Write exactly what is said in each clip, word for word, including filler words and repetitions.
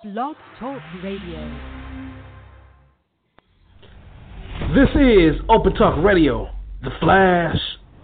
Blog Talk Radio. This is Open Talk Radio, The Flash.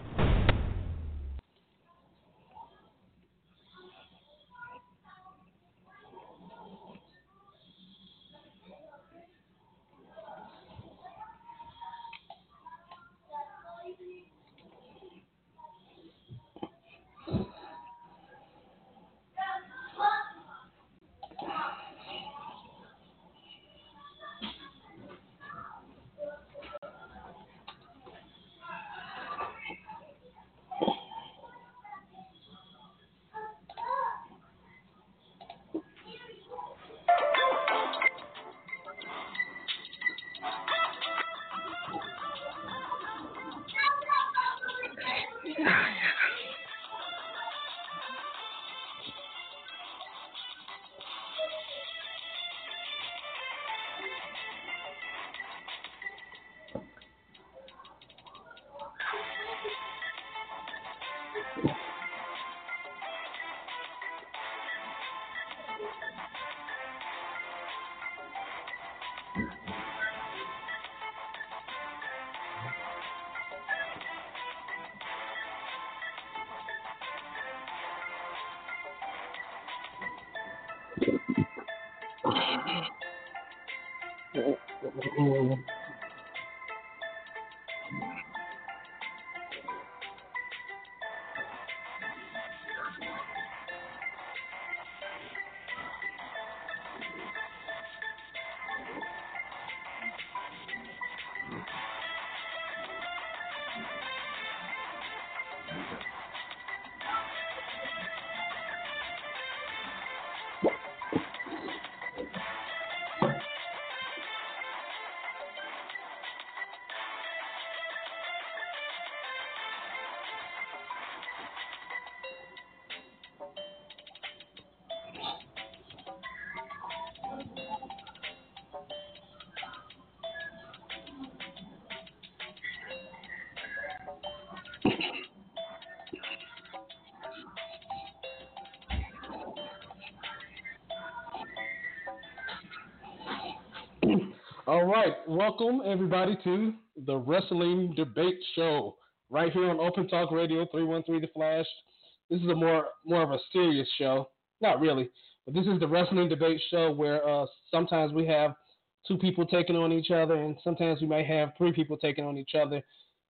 All right, welcome everybody to the Wrestling Debate Show right here on Open Talk Radio three one three The Flash. This is a more more of a serious show, not really, but this is the Wrestling Debate Show where uh, sometimes we have two people taking on each other, and sometimes we might have three people taking on each other.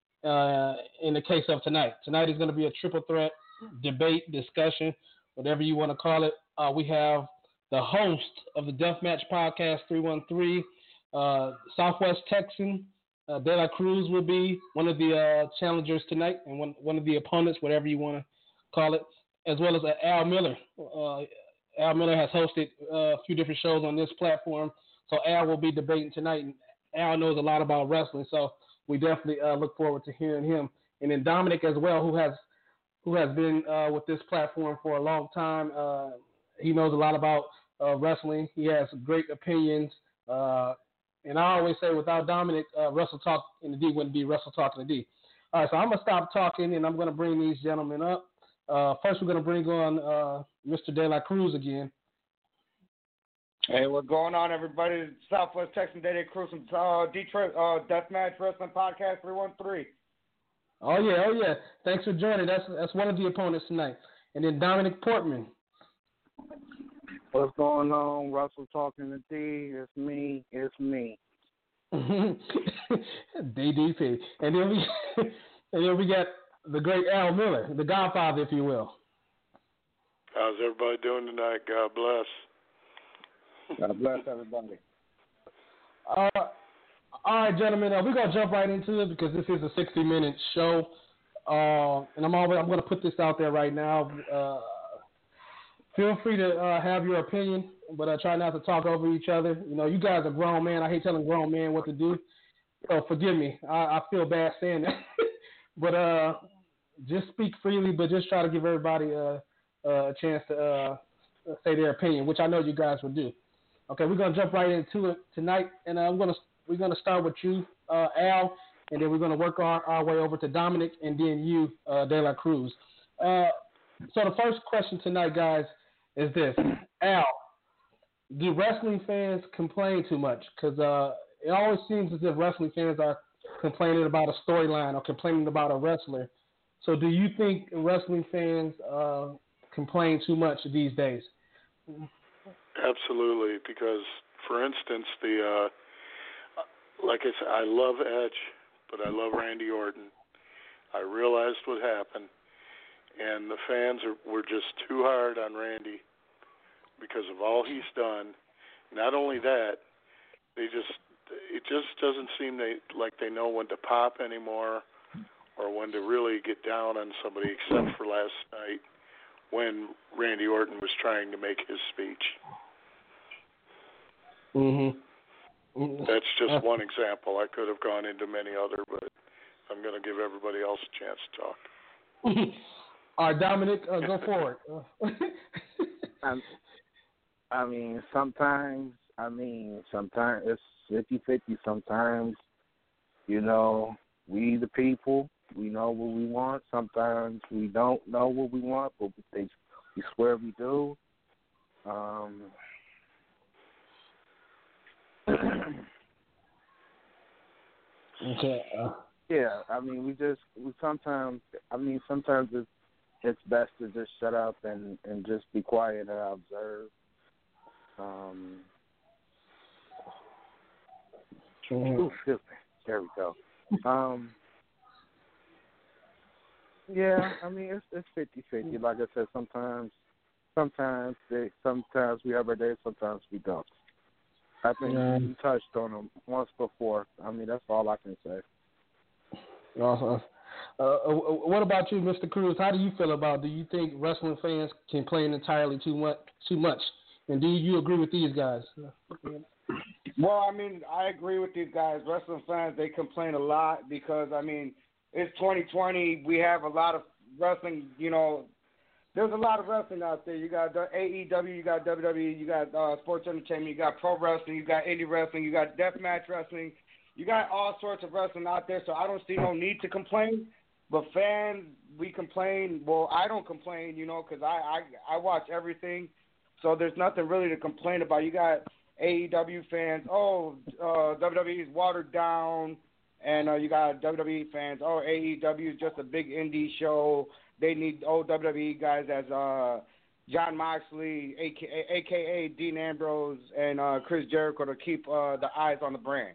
Uh, in the case of tonight, tonight is going to be a triple threat debate, discussion, whatever you want to call it. Uh, we have the host of the Deathmatch Podcast three one three. Uh, Southwest Texan uh, De La Cruz will be one of the uh, challengers tonight, and one one of the opponents, whatever you want to call it, as well as uh, Al Miller. Uh, Al Miller has hosted uh, a few different shows on this platform, so Al will be debating tonight. And Al knows a lot about wrestling, so we definitely uh, look forward to hearing him. And then Dominic as well, who has who has been uh, with this platform for a long time. Uh, he knows a lot about uh, wrestling. He has great opinions. Uh, And I always say, without Dominic, uh, Wrestle Talk in the D wouldn't be Wrestle Talk in the D. All right, so I'm going to stop talking, and I'm going to bring these gentlemen up. Uh, first, we're going to bring on uh, Mister De La Cruz again. Hey, what's going on, everybody? Southwest Texan De La Cruz from uh, Detroit uh, Deathmatch Wrestling Podcast three one three. Oh, yeah, oh, yeah. Thanks for joining. That's, that's one of the opponents tonight. And then Dominic Portman. What's going on? Russell talking to D. It's me. It's me. D D P. And then we and then we got the great Al Miller, the Godfather, if you will. How's everybody doing tonight? God bless. God bless everybody. Uh, all right, gentlemen. Uh, we're gonna jump right into it because this is a sixty-minute show, uh, and I'm always, I'm gonna put this out there right now. Uh, Feel free to uh, have your opinion, but uh, try not to talk over each other. You know, you guys are grown men. I hate telling grown men what to do. So forgive me. I, I feel bad saying that. but uh, just speak freely, but just try to give everybody a, a chance to uh, say their opinion, which I know you guys will do. Okay, we're gonna jump right into it tonight, and uh, I'm gonna we're gonna start with you, uh, Al, and then we're gonna work our, our way over to Dominic, and then you, uh, De La Cruz. Uh, so the first question tonight, guys, is this: Al, do wrestling fans complain too much? Because uh, it always seems as if wrestling fans are complaining about a storyline or complaining about a wrestler. So do you think wrestling fans uh, complain too much these days? Absolutely, because, for instance, the uh, like I said, I love Edge, but I love Randy Orton. I realized what happened, and the fans are, were just too hard on Randy because of all he's done. Not only that, they just it just doesn't seem they like they know when to pop anymore or when to really get down on somebody, except for last night when Randy Orton was trying to make his speech. Mm-hmm. Mm-hmm. That's just one example. I could have gone into many other, but I'm going to give everybody else a chance to talk. All right, Dominic, uh, go forward. I'm, I mean, sometimes, I mean, sometimes it's fifty-fifty. Sometimes, you know, we the people, we know what we want. Sometimes we don't know what we want, but they, we swear we do. Um, okay. Uh, yeah, I mean, we just, we sometimes, I mean, sometimes it's, it's best to just shut up and, and just be quiet and observe. Um, ooh, excuse me. There we go. Um, yeah, I mean, it's it's fifty-fifty. Like I said, sometimes, sometimes they, sometimes we have our days, sometimes we don't. I think yeah. you touched on them once before. I mean, that's all I can say. Awesome. Uh, what about you, Mister Cruz? How do you feel about? Do you think wrestling fans complain entirely too much? Too much, and do you agree with these guys? Well, I mean, I agree with these guys. Wrestling fans, they complain a lot because, I mean, it's twenty twenty. We have a lot of wrestling, you know, there's a lot of wrestling out there. You got A E W, you got W W E, you got uh, sports entertainment, you got pro wrestling, you got indie wrestling, you got deathmatch wrestling. You got all sorts of wrestling out there, so I don't see no need to complain. But fans, we complain. Well, I don't complain, you know, because I, I, I watch everything. So there's nothing really to complain about. You got A E W fans, oh, uh, W W E is watered down. And uh, you got W W E fans, oh, A E W is just a big indie show. They need old W W E guys as uh, John Moxley, a k a. A K A Dean Ambrose, and uh, Chris Jericho to keep uh, the eyes on the brand.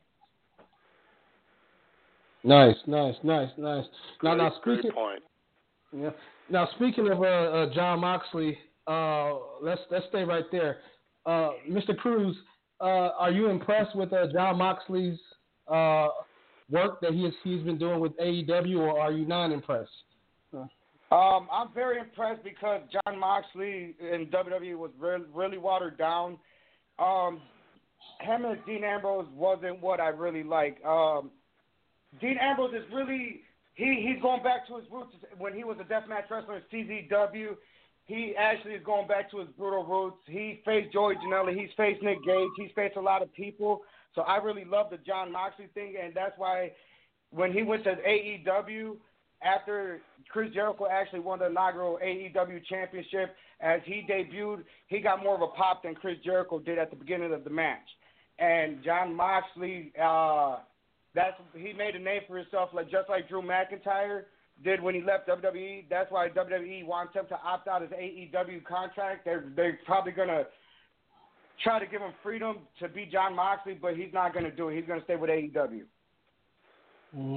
Nice, nice, nice, nice. Now, Great, now speaking, great point. Yeah. Now, speaking of uh, uh, John Moxley, uh, let's let's stay right there. Uh, Mister Cruz, uh, are you impressed with uh, John Moxley's uh, work that he has, he's been doing with A E W, or are you not impressed? Uh. Um, I'm very impressed because John Moxley in W W E was really, really watered down. Um, him and Dean Ambrose wasn't what I really like. Um, Dean Ambrose is really he he's going back to his roots when he was a deathmatch wrestler in C Z W. He actually is going back to his brutal roots. He faced Joey Janela. He's faced Nick Gage. He's faced a lot of people. So I really love the John Moxley thing, and that's why when he went to A E W after Chris Jericho actually won the inaugural A E W championship, as he debuted, he got more of a pop than Chris Jericho did at the beginning of the match. And John Moxley, uh, that's he made a name for himself, like just like Drew McIntyre did when he left W W E. That's why W W E wants him to opt out his A E W contract. They're they're probably gonna try to give him freedom to be John Moxley, but he's not gonna do it. He's gonna stay with A E W. Mm-hmm.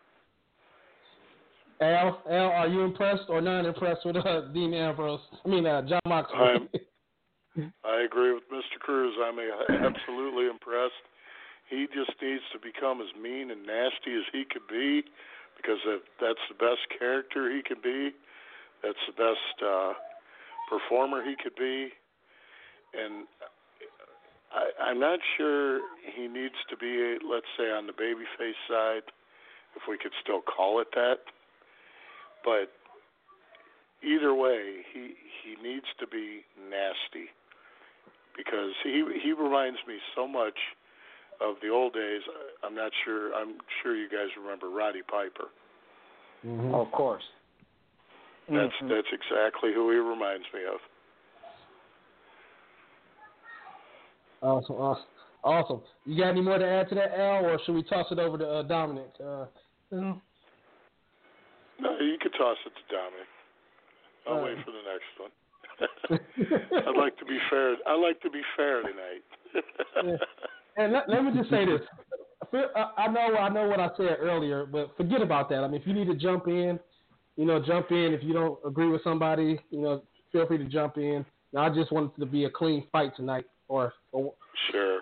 Al, Al, are you impressed or not impressed with uh, Dean Ambrose? I mean, uh, John Moxley. I'm, I agree with Mister Cruz. I'm absolutely impressed. He just needs to become as mean and nasty as he could be, because that's the best character he could be. That's the best uh, performer he could be. And I, I'm not sure he needs to be, let's say, on the babyface side, if we could still call it that. But either way, he he needs to be nasty, because he he reminds me so much of the old days. I'm not sure. I'm sure you guys remember Roddy Piper. Mm-hmm. Of course. That's mm-hmm. that's exactly who he reminds me of. Awesome, awesome, awesome. You got any more to add to that, Al, or should we toss it over to uh, Dominic? Uh, you know? No, you could toss it to Dominic. I'll Uh, wait for the next one. I'd like to be fair. I like to be fair tonight. Yeah. And let, let me just say this. I feel- I I know I know what I said earlier, but forget about that. I mean, if you need to jump in, you know, jump in. If you don't agree with somebody, you know, feel free to jump in. Now, I just want it to be a clean fight tonight. Or, or Sure.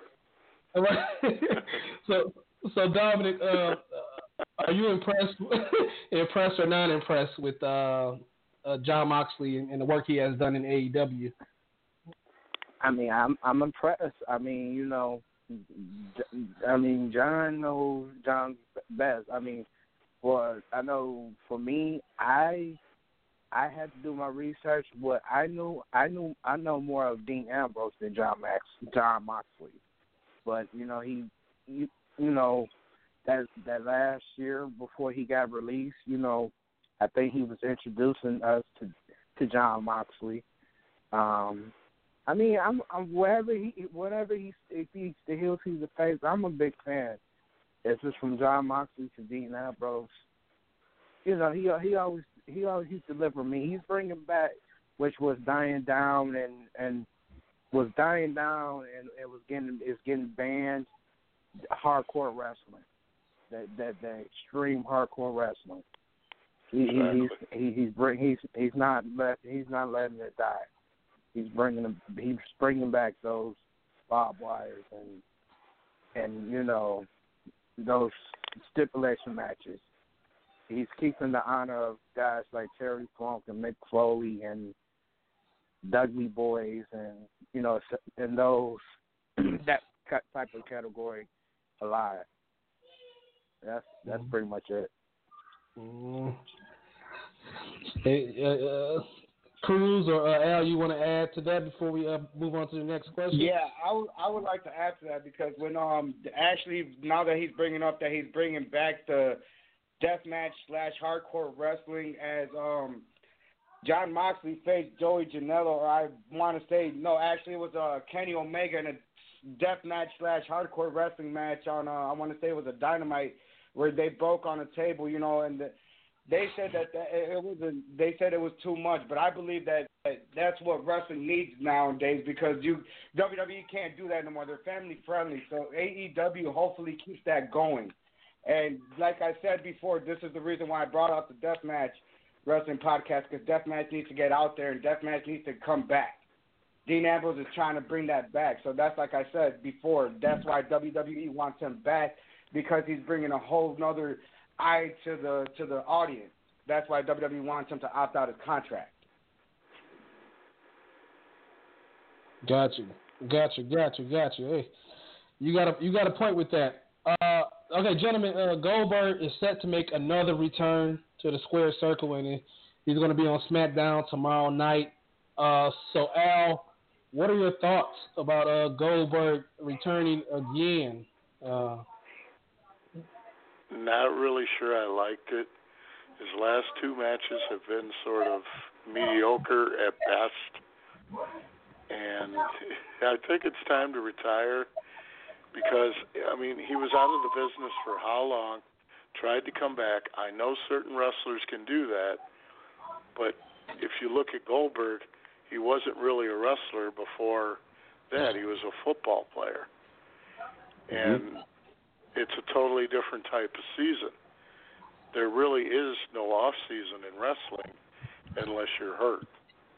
so, so Dominic, uh, are you impressed, impressed or not impressed with uh, uh, Jon Moxley and, and the work he has done in A E W? I mean, I'm I'm impressed. I mean, you know, I mean, John knows John best. I mean, for I know for me, I I had to do my research, but I knew I knew I know more of Dean Ambrose than John Max Jon Moxley. But you know, he you, you know that that last year before he got released, you know, I think he was introducing us to to Jon Moxley. Um, I mean, I'm, I'm whatever he whatever he if he's the heel, he's the face. I'm a big fan. It's just from Jon Moxley to Dean Ambrose. You know, he he always he always he's delivering me. He's bringing back, which was dying down and, and was dying down and it was getting is getting banned. Hardcore wrestling, that that that extreme hardcore wrestling. He, Exactly. he, he's he, he's bring he's he's not let he's not letting it die. He's bringing them, he's bringing back those barbed wires and and you know those stipulation matches. He's keeping the honor of guys like Terry Funk and Mick Foley and Dudley Boys and you know and those that type of category alive. That's that's Mm-hmm. pretty much it. Mm. Hey, uh, uh, Cruz or uh, Al, you want to add to that before we uh, move on to the next question? Yeah, I would I would like to add to that because when um actually now that he's bringing up that he's bringing back the deathmatch slash hardcore wrestling as um Jon Moxley faced Joey Janela, or I want to say no, actually it was uh Kenny Omega in a deathmatch slash hardcore wrestling match on uh, I want to say it was a Dynamite where they broke on a table, you know, and the, they said that, that it was a, they said it was too much, but I believe that, that that's what wrestling needs nowadays because you W W E can't do that no more. They're family friendly, so A E W hopefully keeps that going. And like I said before, this is the reason why I brought out the Deathmatch Wrestling podcast because Deathmatch needs to get out there and Deathmatch needs to come back. Dean Ambrose is trying to bring that back, so that's like I said before. That's why W W E wants him back because he's bringing a whole nother eye to the to the audience. That's why W W E wants him to opt out his contract. Got you, got you, got you, got you. Hey, you got a you got a point with that. Uh, okay, gentlemen, uh, Goldberg is set to make another return to the square circle, and he's going to be on SmackDown tomorrow night. Uh, so Al, what are your thoughts about uh, Goldberg returning again? Uh, Not really sure I liked it. His last two matches have been sort of mediocre at best. And I think it's time to retire because, I mean, he was out of the business for how long, tried to come back. I know certain wrestlers can do that, but if you look at Goldberg, he wasn't really a wrestler before that. He was a football player. And it's a totally different type of season. There really is no off season in wrestling unless you're hurt.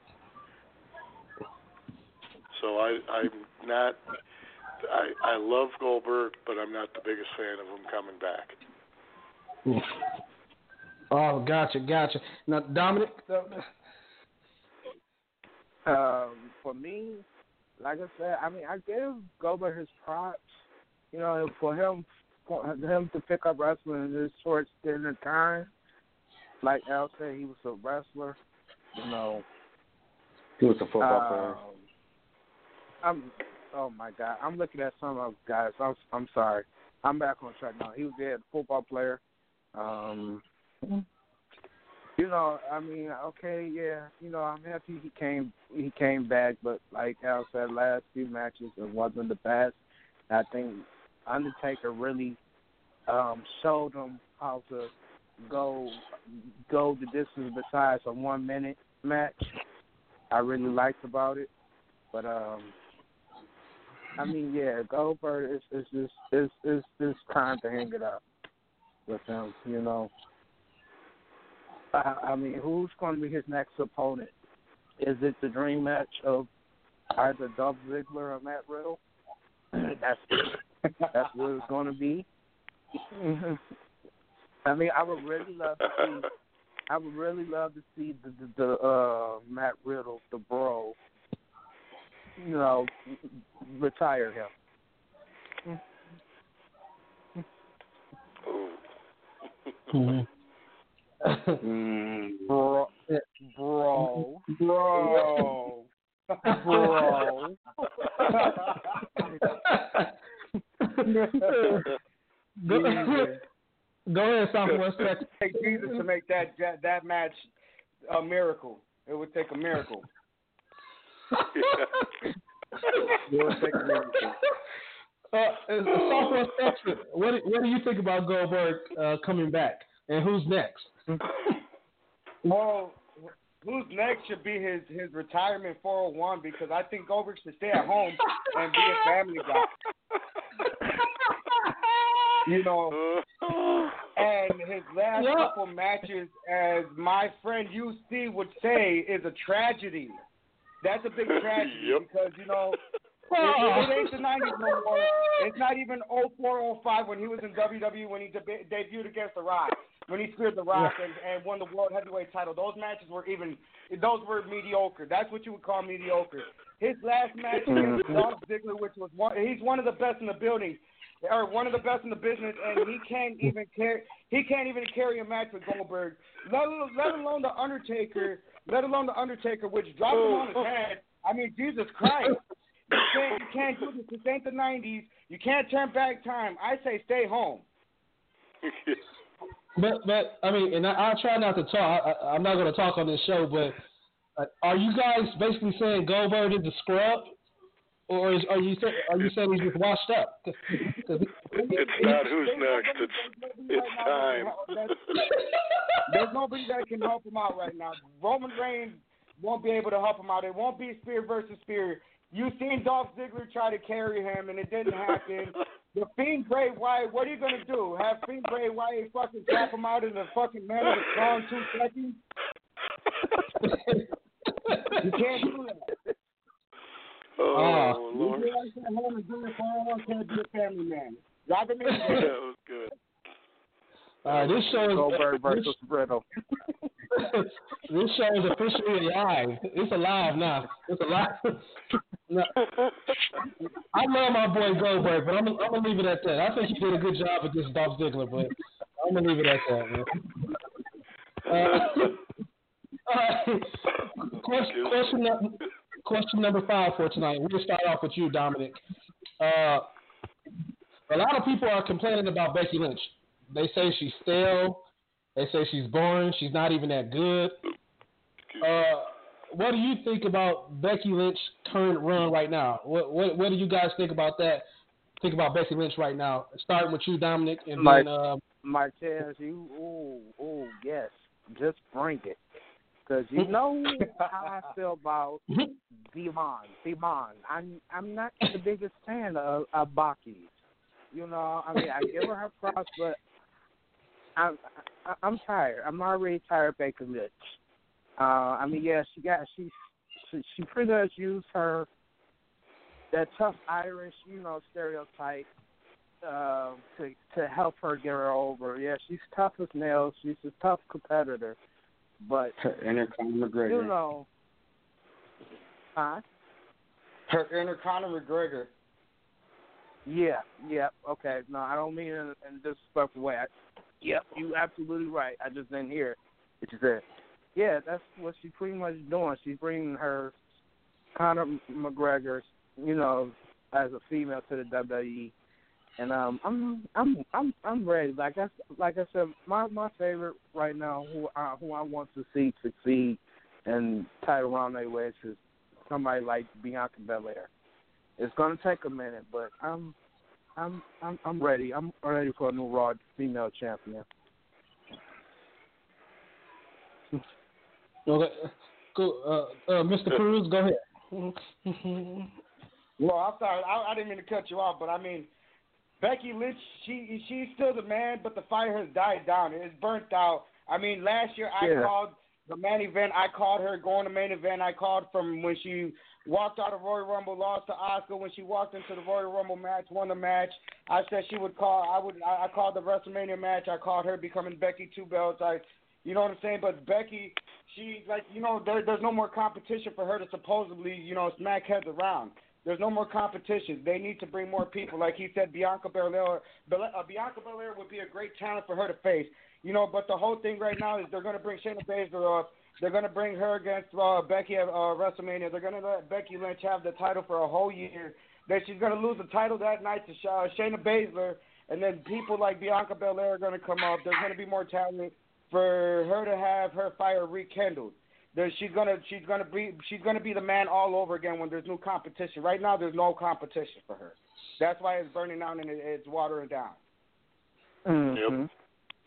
So I, I'm not. I, I love Goldberg, but I'm not the biggest fan of him coming back. Oh, gotcha, gotcha. Now, Dominic. Um, for me, like I said, I mean, I give Goldberg his props. You know, for him, for him to pick up wrestling in this short stint of time, like Al said, he was a wrestler. You know, he was a football um, player. I'm, oh my God, I'm looking at some of guys. I'm, I'm sorry, I'm back on track now. He was a football player. Um, You know, I mean, okay, yeah, you know, I'm happy he came he came back, but like Al said, last few matches it wasn't the best. I think Undertaker really um, showed him how to go go the distance besides a one minute match. I really liked about it, but um, I mean, yeah, Goldberg is is just is is is time to hang it up with him. You know, I, I mean, who's going to be his next opponent? Is it the dream match of either Dolph Ziggler or Matt Riddle? that's that's what it's going to be. I mean, I would really love to see. I would really love to see the the, the uh, Matt Riddle, the Bro, you know, retire him. Mm-hmm. bro, bro, bro, bro. Go, go ahead, Southwest Texas. Take Jesus to make that, that that match a miracle. It would take a miracle. It would take a miracle. Uh, Southwest Texas, what do, what do you think about Goldberg uh, coming back, and who's next? Well, who's next should be his, his retirement four oh one, because I think Goldberg should stay at home and be a family guy. You know, and his last yeah. couple matches, as my friend U C would say, is a tragedy. That's a big tragedy yep. because, you know, it, it ain't the nineties no more. It's not even oh four oh five when he was in W W E when he deb- debuted against The Rock, when he speared The Rock and, and won the World Heavyweight title. Those matches were even, those were mediocre. That's what you would call mediocre. His last match against Dolph Ziggler, which was one, he's one of the best in the building, or one of the best in the business, and he can't even carry, he can't even carry a match with Goldberg, let alone, let alone the Undertaker, let alone the Undertaker, which dropped him on his head. I mean, Jesus Christ. You can't, you can't do this. This ain't the nineties. You can't turn back time. I say stay home. But, but I mean, and I, I'll try not to talk. I, I'm not going to talk on this show, but uh, are you guys basically saying Goldberg is a scrub? Or is, are you are you saying he's just washed up? It's not who's next. It's it's time. There's nobody that can help him out right now. Roman Reigns won't be able to help him out. It won't be Spear versus Spear. You've seen Dolph Ziggler try to carry him, and it didn't happen. The Fiend Bray Wyatt, what are you going to do? Have Fiend Bray Wyatt fucking tap him out in the fucking man of the strong two seconds? You can't do that. Oh, uh, Lord. You guys at home and do it for one, can't be a family man. Drive him in. Yeah, that was good. Uh, this show is Goldberg versus Riddle. This show is officially live. It's alive now. It's alive. No. I love my boy Goldberg, but I'm, I'm gonna leave it at that. I think he did a good job against Dolph Ziggler, but I'm gonna leave it at that, man. Uh, all right. Question, question, question number five for tonight. We're gonna start off with you, Dominic. Uh, a lot of people are complaining about Becky Lynch. They say she's stale. They say she's boring. She's not even that good. Uh, what do you think about Becky Lynch's current run right now? What, what what do you guys think about that? Think about Becky Lynch right now. Starting with you, Dominic, and My, then uh, Martez, you, oh, oh, yes, just bring it. Because you know how I feel about Demon. Demon. I'm I'm not the biggest fan of, of Baki. You know, I mean, I give her her props, but I'm I, I'm tired. I'm already tired of Becky Lynch. Uh, I mean, yeah, she got she she, she pretty much used her that tough Irish, you know, stereotype uh, to to help her get her over. Yeah, she's tough as nails. She's a tough competitor, but Her inner Conor McGregor. you know, huh? Her inner Conor McGregor. Yeah, yeah, okay. No, I don't mean it in, in a disrespectful way. I, yep, you absolutely right. I just didn't hear what you said. Yeah, that's what she's pretty much doing. She's bringing her Conor McGregor, you know, as a female to the W W E. And um, I'm I'm I'm I'm ready. Like I like I said, my my favorite right now, who I, who I want to see succeed and title around their waist is somebody like Bianca Belair. It's gonna take a minute, but I'm I'm I'm I'm ready. I'm ready for a new Raw female champion. Okay, go, uh, uh, Mister Cruz, go ahead. Well, I'm sorry, I, I didn't mean to cut you off, but I mean, Becky Lynch, she she's still the man, but the fire has died down. It's burnt out. I mean, last year I yeah. called the main event. I called her going to main event. I called from when she walked out of Royal Rumble, lost to Asuka. When she walked into the Royal Rumble match, won the match. I said she would call. I would. I, I called the WrestleMania match. I called her becoming Becky Two Belts. I, you know what I'm saying? But Becky, she like you know there, there's no more competition for her to supposedly you know smack heads around. There's no more competition. They need to bring more people. Like he said, Bianca Belair. Bela- uh, Bianca Belair would be a great talent for her to face. You know, but the whole thing right now is they're going to bring Shayna Baszler up. They're going to bring her against uh, Becky at uh, WrestleMania. They're going to let Becky Lynch have the title for a whole year. Then she's going to lose the title that night to uh, Shayna Baszler. And then people like Bianca Belair are going to come up. There's going to be more talent for her to have her fire rekindled. There, she's gonna, she's gonna be, she's gonna be the man all over again when there's no competition. Right now, there's no competition for her. That's why it's burning down and it, it's watering down. Mm-hmm. Yep.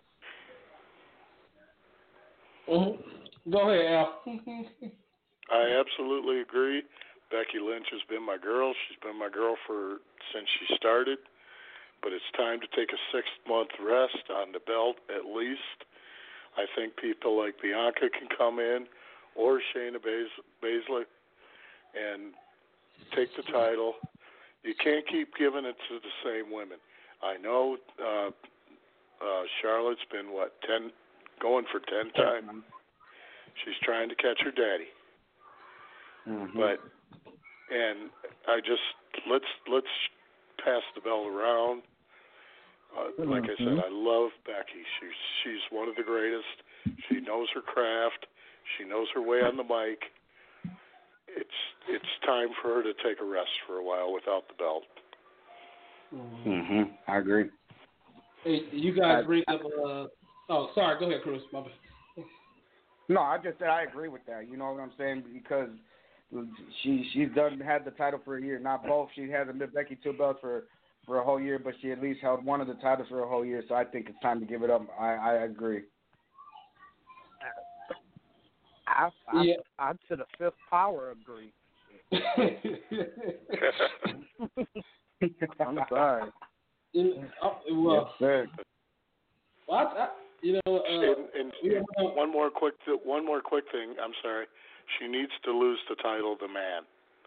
Mm-hmm. Go ahead, Al. I absolutely agree. Becky Lynch has been my girl. She's been my girl for since she started. But it's time to take a six-month rest on the belt at least. I think people like Bianca can come in, or Shayna Baszler, and take the title. You can't keep giving it to the same women. I know uh, uh, Charlotte's been, what, ten, going for ten times. She's trying to catch her daddy. Mm-hmm. But, and I just, let's let's pass the belt around. Uh, like mm-hmm. I said, I love Becky. She's she's one of the greatest. She knows her craft. She knows her way on the mic. It's it's time for her to take a rest for a while without the belt. Mhm. I agree. Hey, you guys bring up. Uh, oh, sorry. Go ahead, Cruz. My bad. No, I just said I agree with that. You know what I'm saying? Because she she's done had the title for a year, not both. She hasn't been Becky Two Belts for. for a whole year, but she at least held one of the titles for a whole year, so I think it's time to give it up. I, I agree. I, I, Yeah. I to the fifth power agree. I'm sorry. In, oh, well, Yes, sir. well I, I, you know, uh, and and, we and don't- one more quick th- one more quick thing. I'm sorry. She needs to lose the title to Man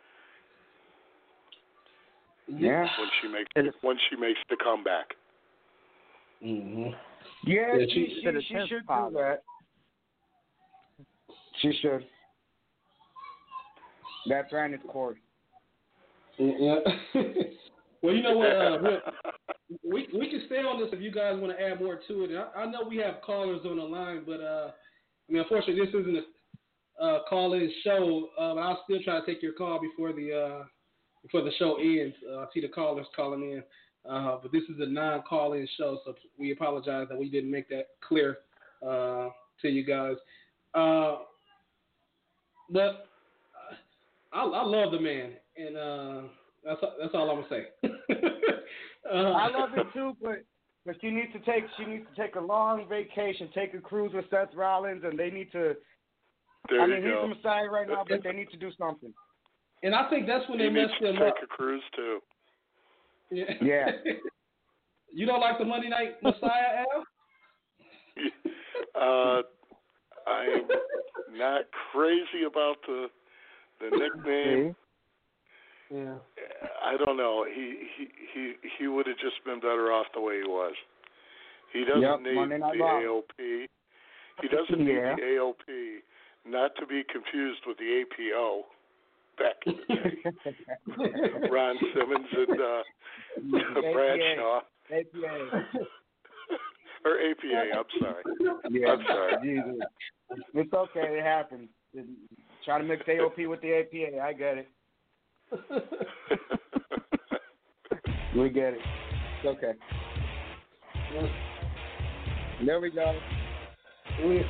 Yeah. when she makes when she makes the comeback. mm-hmm. Yeah, Yeah, she, she- she, to the she tenth should do power. that. She should. That's Randy's court. Yeah. Well, you know what? Uh, we we can stay on this if you guys want to add more to it. I, I know we have callers on the line, but uh, I mean, unfortunately, this isn't a uh, call-in show. Uh, but I'll still try to take your call before the uh, before the show ends. Uh, I see the callers calling in, uh, but this is a non-call-in show, so we apologize that we didn't make that clear uh, to you guys. Uh, but I, I love the man, and uh, that's that's all I'm gonna say. uh, I love it too, but but she needs to take she needs to take a long vacation, take a cruise with Seth Rollins, and they need to. There I you mean, go. he's the Messiah right now, but they need to do something. And I think that's when He they needs messed to him take up. a cruise too. Yeah. Yeah. You don't like the Monday Night Messiah, Al? uh, I'm not crazy about the the nickname. Yeah. I don't know. He he he he would have just been better off the way he was. He doesn't Yep, need Monday Night the Raw. A O P. He doesn't need Yeah. the A O P, not to be confused with the A P O back in the day. Ron Simmons and uh, Bradshaw. A P A. Or A P A, I'm sorry. Yeah, I'm sorry. Jesus. It's okay. It happens. Trying to mix A O P with the A P A. I get it. We get it. okay. There we go. You,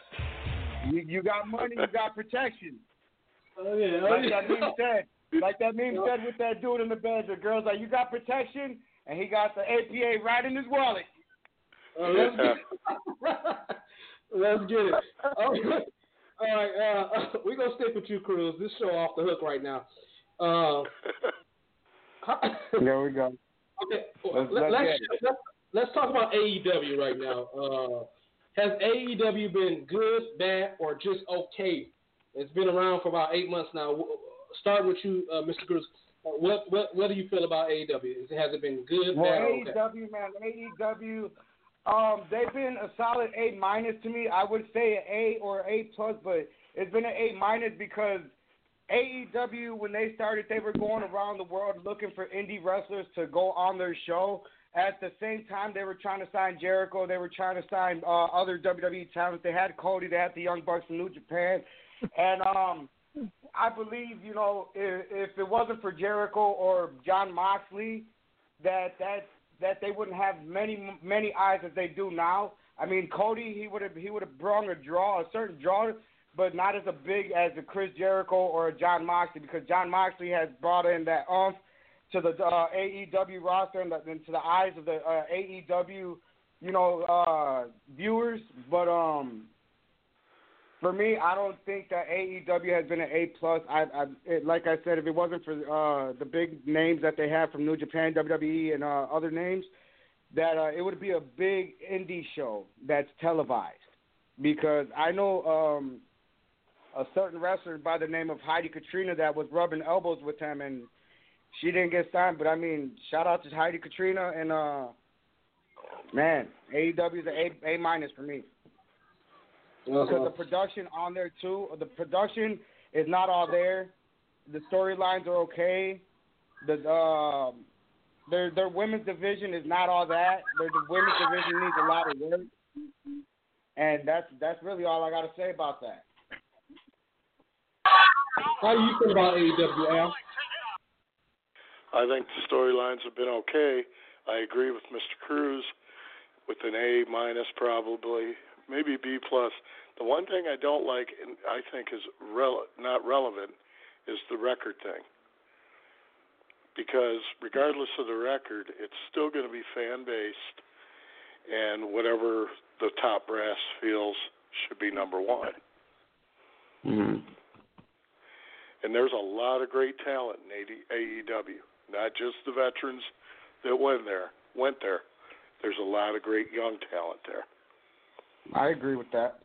you got money, you got protection. Oh, yeah. Like that meme said. Like that meme said with that dude in the bed. The girl's like, you got protection? And he got the A P A right in his wallet. Uh, let's, get, let's get it. All right. All right uh, we're going to stick with you, Cruz. This show off the hook right now. Uh, there we go. Okay. Let's, Let, let's, let's, let's, let's talk about A E W right now. Uh, has A E W been good, bad, or just okay? It's been around for about eight months now. Start with you, uh, Mister Cruz. What what what do you feel about A E W? Has it been good, well, bad, or okay? Well, A E W, man, A E W, um, they've been a solid A minus to me. I would say an A or A plus, but it's been an A minus because A E W, when they started, they were going around the world looking for indie wrestlers to go on their show. At the same time, they were trying to sign Jericho. They were trying to sign uh, other W W E talents. They had Cody. They had the Young Bucks from New Japan. And um, I believe, you know, if, if it wasn't for Jericho or Jon Moxley, that that that they wouldn't have many many eyes as they do now. I mean, Cody, he would have he would have brought a draw, a certain draw, but not as a big as a Chris Jericho or a Jon Moxley, because Jon Moxley has brought in that oomph to the uh, A E W roster and, the, and to the eyes of the uh, A E W, you know, uh, viewers. But um, for me, I don't think that A E W has been an A plus. I, I it, like I said, if it wasn't for uh, the big names that they have from New Japan, W W E, and uh, other names, that uh, it would be a big indie show that's televised. Because I know um, a certain wrestler by the name of Heidi Katrina that was rubbing elbows with him, and she didn't get signed. But I mean, shout out to Heidi Katrina, and uh, man, A E W is an A A minus for me. Because uh-huh. the production on there too, the production is not all there. The storylines are okay. The uh, their their women's division is not all that. Their the women's division needs a lot of work, and that's that's really all I got to say about that. How do you feel about A E W, Al? I think the storylines have been okay. I agree with Mister Cruz with an A minus probably, maybe B plus. The one thing I don't like, and I think is rele- not relevant, is the record thing. Because regardless of the record, it's still going to be fan-based, and whatever the top brass feels should be number one. Mm-hmm. And there's a lot of great talent in A E W, not just the veterans that went there. Went there. There's a lot of great young talent there. I agree with that.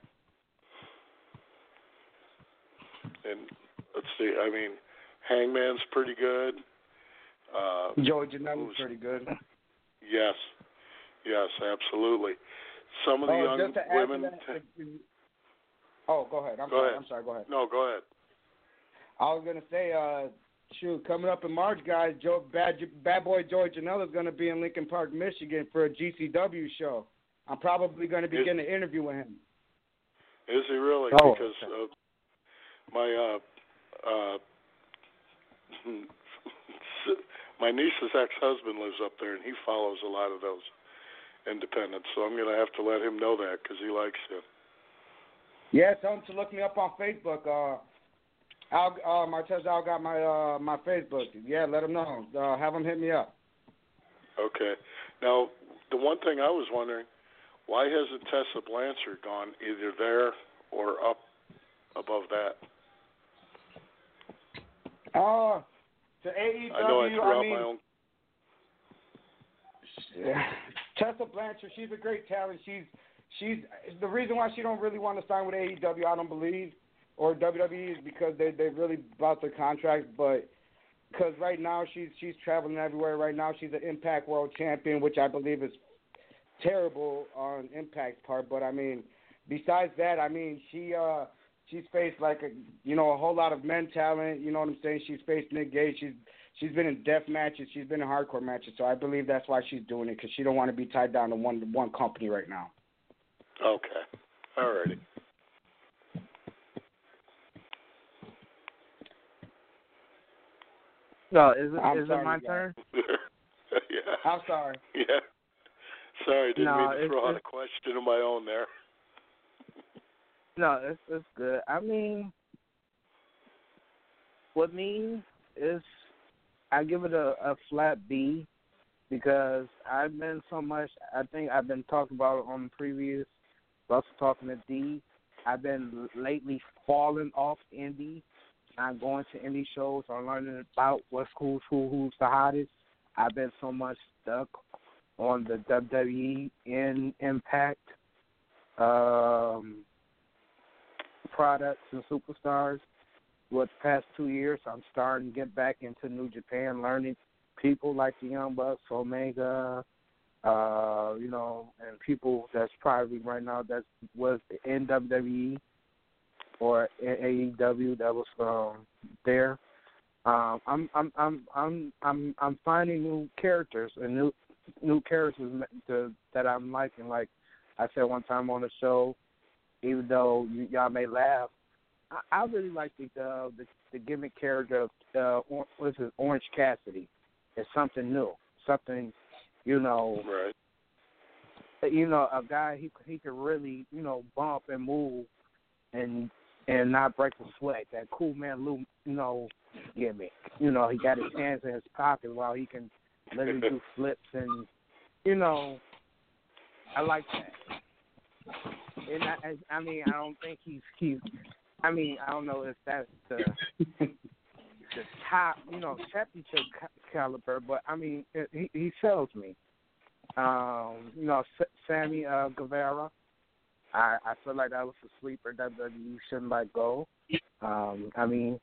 And let's see, I mean, Hangman's pretty good. Uh, Joey Janela's pretty good. Yes, yes, absolutely. Some of the oh, young just to add women. to that, oh, go ahead. I'm go sorry. ahead. I'm sorry. Go ahead. No, go ahead. I was gonna say, uh, shoot, coming up in March, guys, Joe, bad, bad boy Joey Janela is gonna be in Lincoln Park, Michigan, for a G C W show. I'm probably gonna be is, getting an interview with him. Is he really? Oh, because okay. uh, my uh, uh, my niece's ex-husband lives up there, and he follows a lot of those independents. So I'm gonna have to let him know that because he likes it. Yeah, tell him to look me up on Facebook. Uh, Al, uh, Martez Al got my uh, my Facebook. Yeah, let him know. Uh, have him hit me up. Okay. Now, the one thing I was wondering, why hasn't Tessa Blanchard gone either there or up above that? Uh, to A E W, I know I threw I out mean, my own. Yeah. Tessa Blanchard, she's a great talent. She's she's the reason why she don't really want to sign with A E W, I don't believe, or W W E, is because they they really bought the contract. But because right now she's she's traveling everywhere. Right now she's an Impact World Champion, which I believe is terrible on Impact's part. But I mean, besides that, I mean she uh she's faced like a you know a whole lot of men talent. You know what I'm saying? She's faced Nick Gage. She's she's been in death matches. She's been in hardcore matches. So I believe that's why she's doing it, because she don't want to be tied down to one one company right now. Okay. All righty. No, is it I'm is sorry, it my guys. turn? Yeah. I'm sorry. Yeah. Sorry, didn't No, mean to it's, throw out it's, a question of my own there. no, it's it's good. I mean, with me, it's I give it a, a flat B because I've been so much. I think I've been talking about it on the previous. Also talking to D. I've been lately falling off indie, not going to indie shows or learning about what's cool, who, who's the hottest. I've been so much stuck on the W W E in Impact um, products and superstars. With the past two years, I'm starting to get back into New Japan, learning people like the Young Bucks, Omega, uh, you know, and people that's probably right now that was in W W E or in A E W that was um, there. Um, I'm I'm I'm I'm I'm I'm finding new characters and new new characters to, that I'm liking. Like I said one time on the show, even though y- y'all may laugh, I, I really like the, uh, the the gimmick character of uh, or- what's it, Orange Cassidy. It's something new, something you know. Right. You know, a guy he he could really you know bump and move and and not break a sweat. That cool man Lou, you know, gimmick. You know, he got his hands in his pocket while he can literally do flips and you know, I like that. And I, I mean, I don't think he's he's. I mean, I don't know if that's the the top, you know, championship caliber, but I mean, he he sells me. Um, you know, S- Sammy uh, Guevara. I, I feel like that was a sleeper that you shouldn't let go. Um, I mean,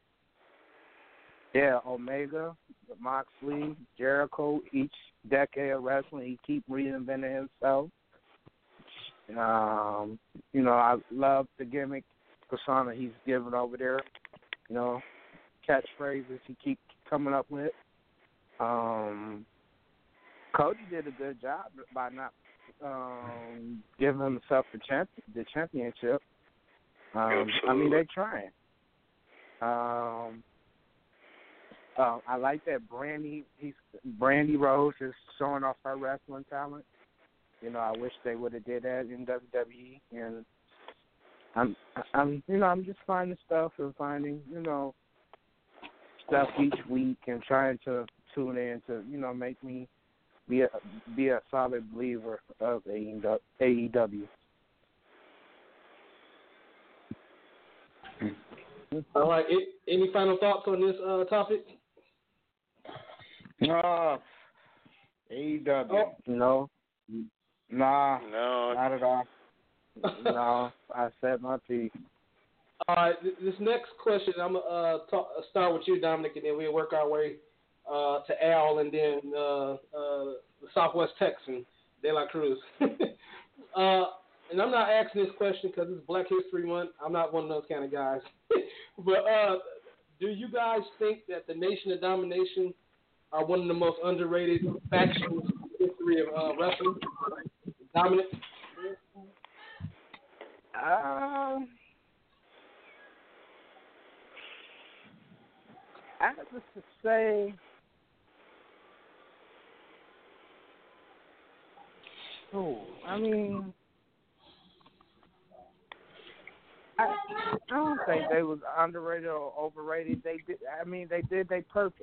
yeah, Omega, Moxley, Jericho. Each decade of wrestling, he keep reinventing himself. Um, you know, I love the gimmick persona he's given over there. You know, catchphrases he keep coming up with. Um, Cody did a good job by not um, giving himself the champ the championship. Um, I mean, they're trying. Um, uh, I like that Brandy. He's Brandy Rose is showing off her wrestling talent. You know, I wish they would have did that in W W E. And I'm, I'm, you know, I'm just finding stuff and finding, you know, stuff each week and trying to tune in to, you know, make me be a be a solid believer of A E W. All right. Any final thoughts on this uh, topic? Uh, A E W. Oh, no. Nah, No. not at all. No, I said my piece. All right. This next question, I'm gonna uh, talk, start with you, Dominic, and then we'll work our way uh, to Al, and then uh, uh, the Southwest Texan, De La Cruz. uh, and I'm not asking this question because it's Black History Month. I'm not one of those kind of guys. but uh, do you guys think that the Nation of Domination are one of the most underrated factions in the history of uh, wrestling? Dominic? Um, I have to say, oh, I mean, I, I don't think they was underrated or overrated. They did. I mean, they did their purpose.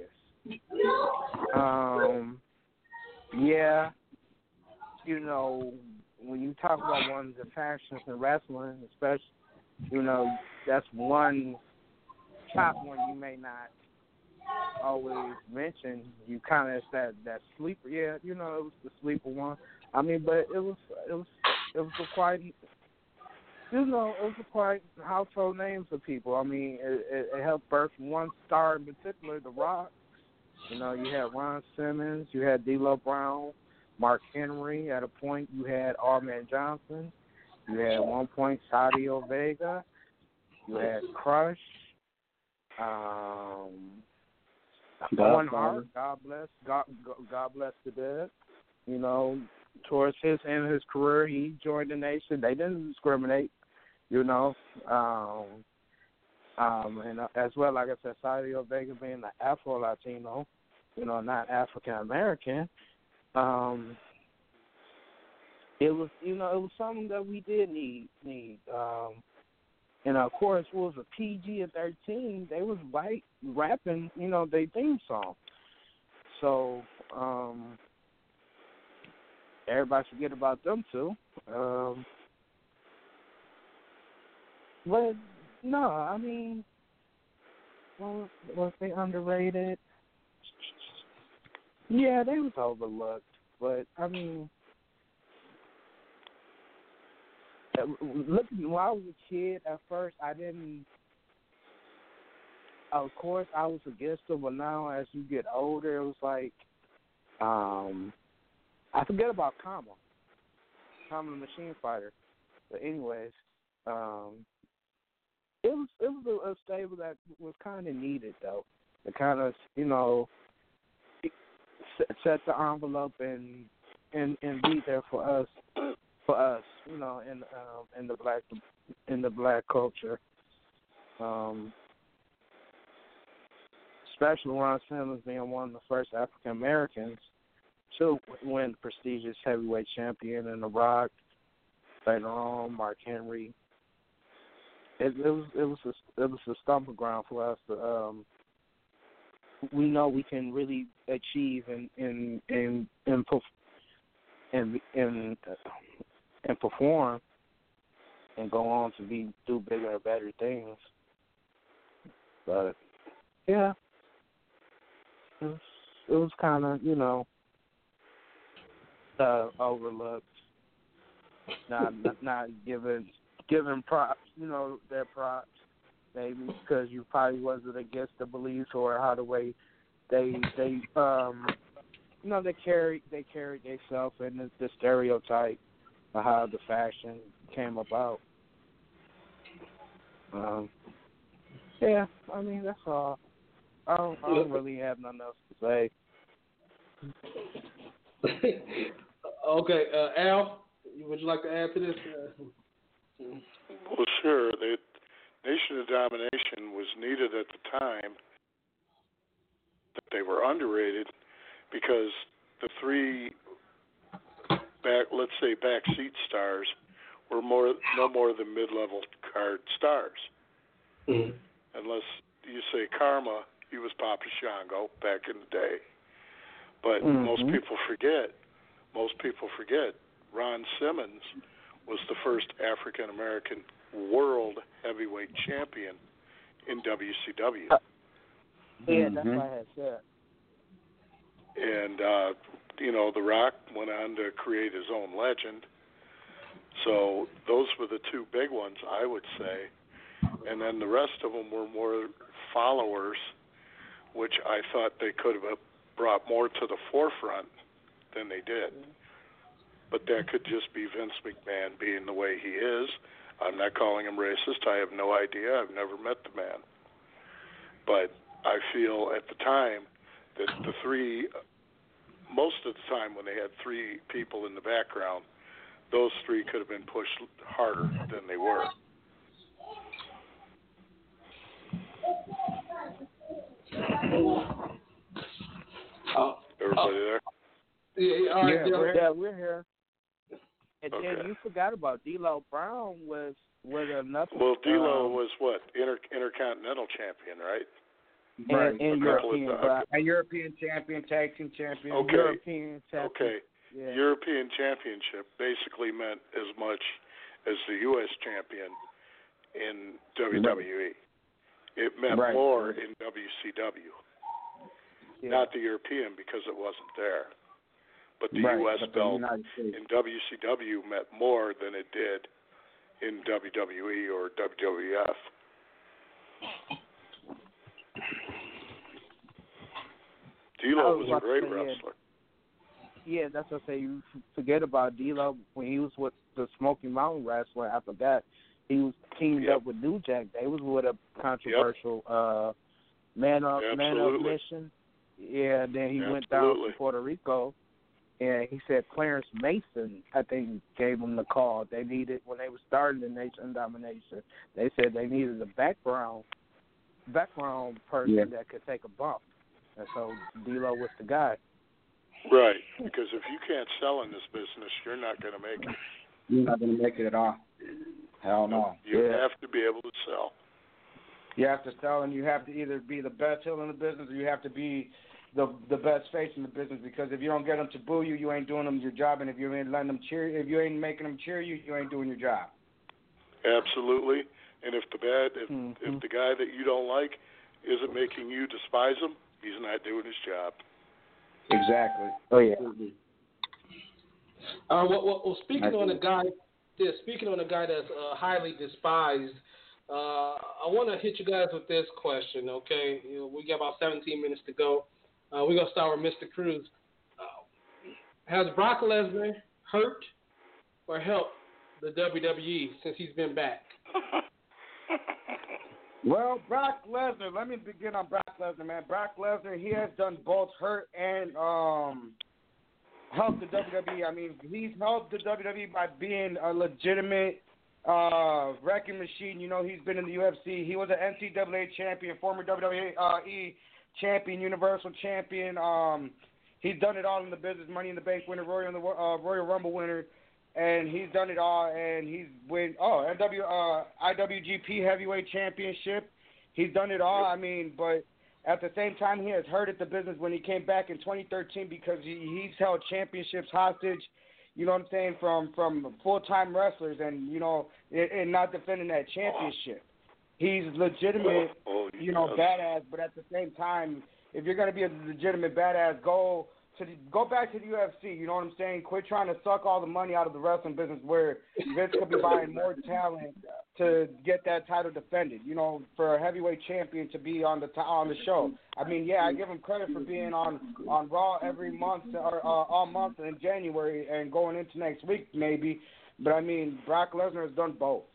Um, yeah, you know, when you talk about one of the factions in wrestling, especially, you know, that's one top one you may not always mention. You kind of that that sleeper. Yeah, you know, it was the sleeper one. I mean, but it was it was it was a quite, you know, it was a quite household name for people. I mean, it, it, it helped birth one star in particular, The Rock. You know, you had Ron Simmons, you had D'Lo Brown, Mark Henry. At a point, you had Arman Johnson. You had at one point Sadio Vega. You had Crush. Um, Owen Hart. God bless. God, God bless the dead. You know, towards his end of his career, he joined the Nation. They didn't discriminate. You know, um, um, and uh, as well, like I said, Sadio Vega being the Afro Latino. You know, not African American. um, it was, you know, it was something that we did need. Need, um, and of course, it was a P G at thirteen. They was like rapping, you know, their theme song. So um, everybody forget about them too. Um, but no, I mean, was, was they underrated? Yeah, they was overlooked. But I mean, looking when I was a kid, at first I didn't. Of course, I was against them, but now as you get older, it was like, um, I forget about Kama, Kama the Machine Fighter. But anyways, um, it was it was a, a stable that was kind of needed though. To kind of, you know, set the envelope and and and be there for us. For us, you know, in um, in the black in the black culture, um, especially Ron Simmons being one of the first African Americans to win the prestigious heavyweight champion, and The Rock later on, Mark Henry. It, it was it was a, it was a stomping ground for us. To, um, we know we can really achieve and and and and and, and uh, and perform and go on to be do bigger and better things. But yeah, it was, it was kind of, you know, uh, overlooked, not, not not given given props, you know, their props maybe because you probably wasn't against the beliefs or how the way they they um you know they carried they carried themselves and the, the stereotype. How the fashion came about. Um, yeah, I mean, that's all. I don't, I don't really have nothing else to say. Okay, uh, Al, would you like to add to this? Well, sure. The Nation of Domination was needed at the time that they were underrated because the three back, let's say, backseat stars were more no more than mid-level card stars. Mm-hmm. Unless you say Karma, he was Papa Shango back in the day. But mm-hmm. most people forget, most people forget, Ron Simmons was the first African-American world heavyweight champion in W C W. Uh, yeah, mm-hmm. that's what I had said. And, uh, you know, The Rock went on to create his own legend. So those were the two big ones, I would say. And then the rest of them were more followers, which I thought they could have brought more to the forefront than they did. But that could just be Vince McMahon being the way he is. I'm not calling him racist. I have no idea. I've never met the man. But I feel at the time that the three, most of the time when they had three people in the background, those three could have been pushed harder than they were. Oh, Everybody there? Yeah, all right, yeah, yeah, we're, yeah, we're here. And okay. then you forgot about D'Lo Brown was was another. Well, D'Lo um, was what Inter, intercontinental champion, right? And, and A couple European, of the- uh, A European champion, tag team champion. Okay. European champion. Okay. Yeah. European championship basically meant as much as the U S champion in W W E. It meant Right. more in W C W. Yeah. Not the European because it wasn't there. But the Right, U S but the belt United States. in W C W meant more than it did in W W E or W W F. D'Lo was a great wrestler. Yeah, that's what I say. You forget about D'Lo when he was with the Smoky Mountain Wrestler. After that, he was teamed Yep. up with New Jack. They was with a controversial yep. uh, man of Absolutely. man of mission. Yeah, then he Absolutely. went down to Puerto Rico, and he said Clarence Mason, I think, gave him the call. They needed when they were starting the Nation of Domination. They said they needed a background background person Yeah. that could take a bump, and so D'Lo was the guy. Right, because if you can't sell in this business, you're not going to make it. You're not going to make it at all. Hell no. You yeah. have to be able to sell. You have to sell, and you have to either be the best heel in the business, or you have to be the the best face in the business. Because if you don't get them to boo you, you ain't doing them your job, and if you ain't letting them cheer, if you ain't making them cheer you, you ain't doing your job. Absolutely. And if the bad, if mm-hmm. if the guy that you don't like isn't making you despise him, he's not doing his job. Exactly. Oh yeah. Uh, well, well, well speaking on a guy, yeah, speaking on a guy that's uh, highly despised, uh, I want to hit you guys with this question. Okay, you know, we got about seventeen minutes to go. Uh, we're gonna start with Mister Cruz. Uh, has Brock Lesnar hurt or helped the W W E since he's been back? Well, Brock Lesnar, let me begin on Brock Lesnar, man. Brock Lesnar, he has done both hurt and um, helped the W W E. I mean, he's helped the W W E by being a legitimate uh, wrecking machine. You know, he's been in the U F C. He was an N C double A champion, former W W E champion, Universal champion. Um, he's done it all in the business, Money in the Bank winner, Royal, in the, uh, Royal Rumble winner. And he's done it all, and he's win. Oh, N W uh, I W G P Heavyweight Championship. He's done it all. I mean, but at the same time, he has hurted the business when he came back in twenty thirteen because he, he's held championships hostage. You know what I'm saying? From from full time wrestlers, and you know, and, and not defending that championship. He's legitimate, oh, you know, yes. badass. But at the same time, if you're gonna be a legitimate badass, go. To the, go back to the U F C, you know what I'm saying? Quit trying to suck all the money out of the wrestling business where Vince could be buying more talent to get that title defended. You know, for a heavyweight champion to be on the t- on the show. I mean, yeah, I give him credit for being on, on Raw every month or uh, all month in January and going into next week maybe. But I mean, Brock Lesnar has done both.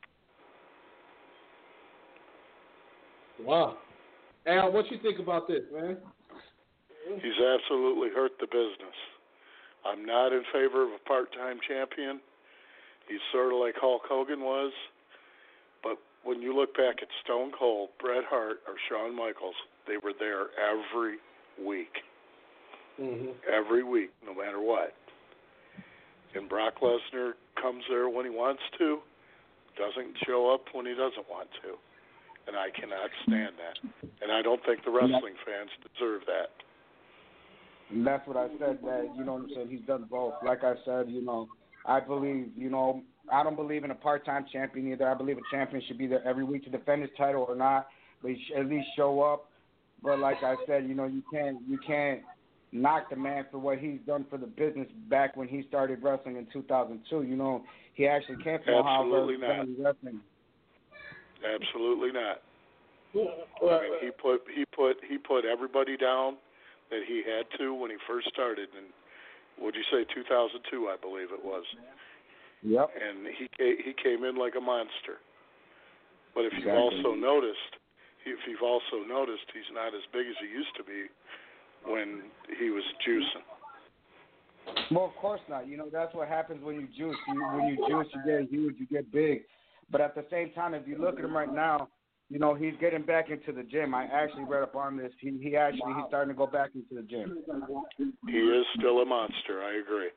Wow. Al, what you think about this, man? He's absolutely hurt the business. I'm not in favor of a part-time champion. He's sort of like Hulk Hogan was. But when you look back at Stone Cold, Bret Hart, or Shawn Michaels, they were there every week. Mm-hmm. Every week, no matter what. And Brock Lesnar comes there when he wants to, doesn't show up when he doesn't want to. And I cannot stand that. And I don't think the wrestling fans deserve that. And that's what I said, that, you know what I'm saying, he's done both. Like I said, you know, I believe, you know, I don't believe in a part-time champion either. I believe a champion should be there every week to defend his title or not, but he should at least show up. But like I said, you know, you can't you can't knock the man for what he's done for the business back when he started wrestling in two thousand two. You know, he actually came from Ohio wrestling. Absolutely not. I mean, he put he put he put everybody down that he had to when he first started, and what'd you say, two thousand two, I believe it was. Yep. And he he came in like a monster. But if exactly. you've also noticed, if you've also noticed, he's not as big as he used to be when he was juicing. Well, of course not. You know, that's what happens when you juice. You, when you juice, you get huge, you get big. But at the same time, if you look at him right now, you know, he's getting back into the gym. I actually read up on this. He he actually he's starting to go back into the gym. He is still a monster. I agree.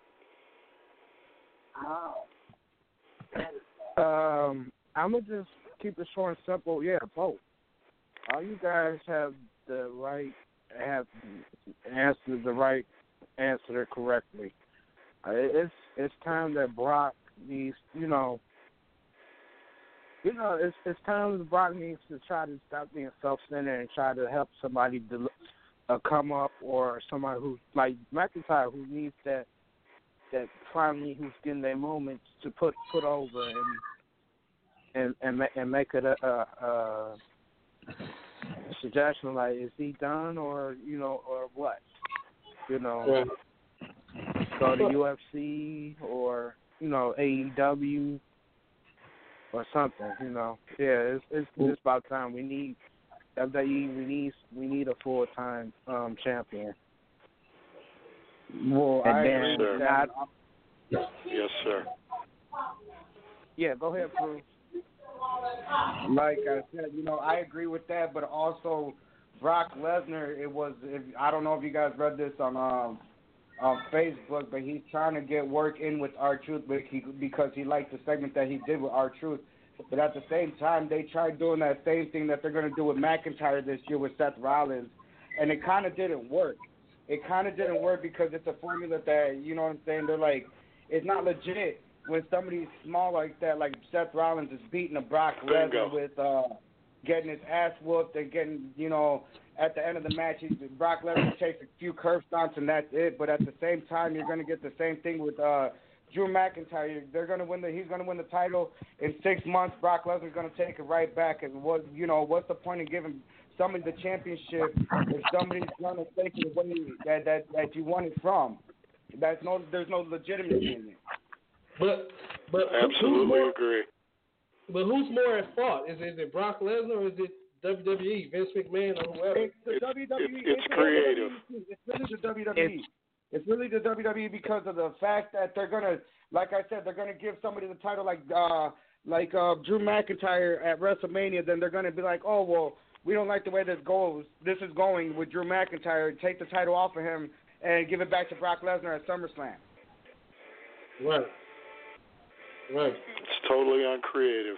Um, I'm gonna just keep it short and simple. Yeah, both. All you guys have the right have answered the right answer correctly. Uh, it's it's time that Brock needs, you know. You know, it's it's time that Brock needs to try to stop being self-centered and try to help somebody del- uh, come up, or somebody who's like McIntyre, who needs that that finally who's getting their moments to put put over and and and, ma- and make it a, a, a suggestion like, is he done, or you know, or what? You know, yeah. Go to U F C or you know A E W. Or something, you know. Yeah, it's it's, it's about time. We need W W E. We need we need a full time um, champion. Well, and I then agree with not, Yes, sir. Yeah, go ahead, Bruce. Like I said, you know, I agree with that, but also Brock Lesnar, it was. If, I don't know if you guys read this on um, on Facebook, but he's trying to get work in with R-Truth because he liked the segment that he did with R-Truth. But at the same time, they tried doing that same thing that they're going to do with McIntyre this year with Seth Rollins, and it kind of didn't work. It kind of didn't work because it's a formula that, you know what I'm saying, they're like, it's not legit when somebody's small like that, like Seth Rollins is beating a Brock Lesnar with uh, getting his ass whooped and getting, you know, at the end of the match, he's, Brock Lesnar takes a few curb stomps and that's it. But at the same time, you're going to get the same thing with uh, Drew McIntyre. They're going to win the. He's going to win the title in six months. Brock Lesnar's going to take it right back. And what you know, what's the point of giving somebody the championship if somebody's going to take it away that that that you won it from? That's no. There's no legitimacy in it. But but absolutely more, agree. But who's more at fault? Is it, is it Brock Lesnar or is it W W E, Vince McMahon, or whoever? It's the it's, W W E. It's, it's creative. It's really the W W E. It's really the W W E because of the fact that they're gonna, like I said, they're gonna give somebody the title like uh like uh Drew McIntyre at WrestleMania. Then they're gonna be like, oh well, we don't like the way this goes. This is going with Drew McIntyre. Take the title off of him and give it back to Brock Lesnar at SummerSlam. Right. Right. It's totally uncreative.